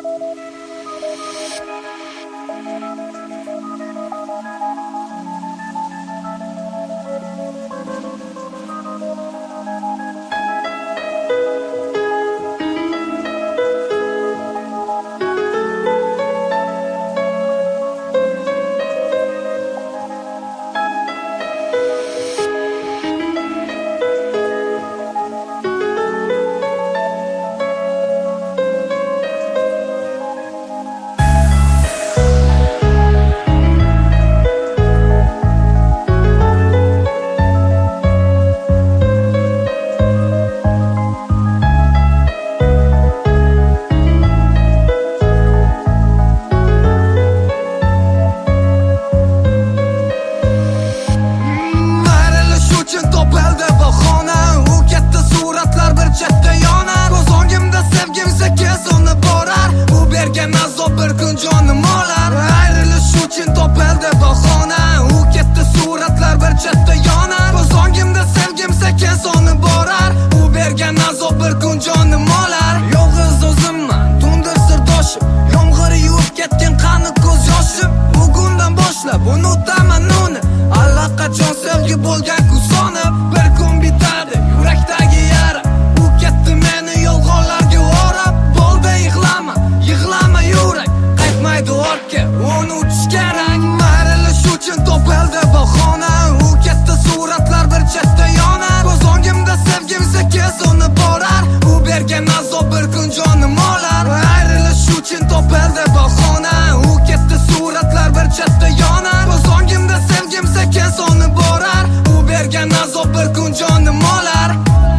Bir kun jonim olar, ayrilish uchun topildi bahona. U ketdi, suratlar bir chetda yonar. Ko'z o'ngimda sevgim sekin so'nib borar. U bergan azob bir kun jonim olar. Yolg'iz o'zimman, tundir sirdoshim, yomg'ir yuvib ketgan qani ko'z yoshim. Bugundan boshlab unutaman uni, allaqachon sevgi bo'lgan kun sonib. Bir kun bitadi yurakdagi yara. U ketdi, meni yolg'onlarga o'rab. Bo'ldi, yig'lama, yig'lama yurak, qaytmaydi ortga, unutish kerak. Ayrilish uchun topildi bahona. U ketdi, suratlar bir chetda yonar. Ko'z o'ngimda sevgim sekin so'nib borar. U bergan azob bir kun jonim olar. Ayrilish uchun topildi bahona. U ketdi, suratlar bir chetda yonar. Ko'z o'ngimda sevgim sekin so'nib borar. U bergan azob bir kun jonim olar.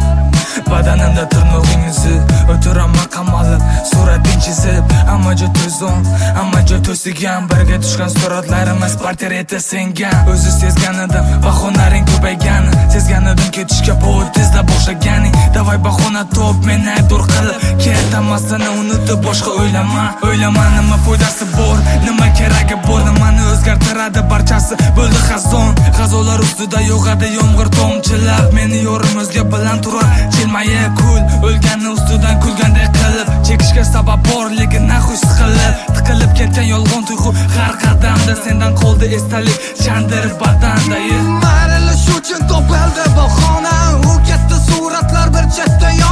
Badanimda tirnog'ingizni o'tiraman qamalib, surating chizib, hamma joy to'zon, hamma joy to'sigan. Birga tushgan suratlarimiz portreti singan. O'zi sezgan edim bahonaring ko'paygani, sezgan edim ketishga bo'y tezda boshlaganing. Davay bahona top, meni aybdor qilib, ketamasini unutib boshqa o'ylama nima foydasi bor, nima keragi bor, nimani o'zgartiradi barchasi bo'ldi xazon. G'azolar ustida yog'adi yomg'ir tomchilab, meni yorim o'zga bilan turar jilmayib, kul o'lganni ustidan kulganday qilib, chekishga sabab bor lekin naxush siqilib, tiqilib ketgan yolg'on tuyg'u har qadamda sendan qoldi esdalik chandirib badanda. Ayrilish uchun topildi bahona. U ketdi, suratlar bir chetda